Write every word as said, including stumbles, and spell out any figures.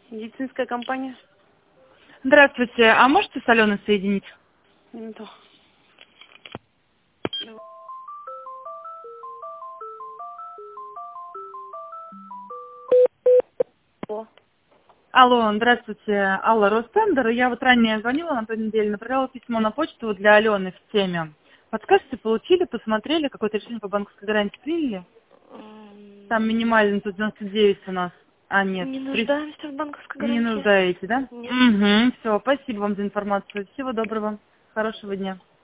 Медицинская компания. Здравствуйте, а можете с Аленой соединить? Минуту. О, Алло, здравствуйте, Алла Ростендер. Я вот ранее звонила на той неделе, направляла письмо на почту для Алены в теме. Подскажите, получили, посмотрели, какое-то решение по банковской гарантии приняли? Там м, минимальный тут девяносто девять у нас. А, нет. не три- нуждаемся в банковской Не гарантии. нуждаете, да? Нет. Угу, все, спасибо вам за информацию. Всего доброго, хорошего дня.